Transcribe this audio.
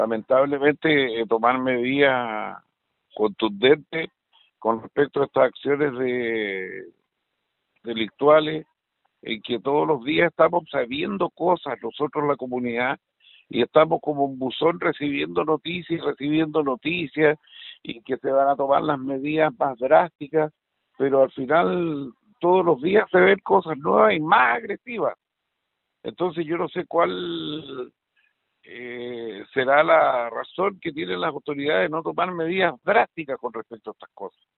lamentablemente tomar medidas contundentes con respecto a estas acciones delictuales en que todos los días estamos sabiendo cosas nosotros la comunidad y estamos como un buzón recibiendo noticias y que se van a tomar las medidas más drásticas, pero al final todos los días se ven cosas nuevas y más agresivas. Entonces yo no sé cuál será la razón que tienen las autoridades de no tomar medidas drásticas con respecto a estas cosas.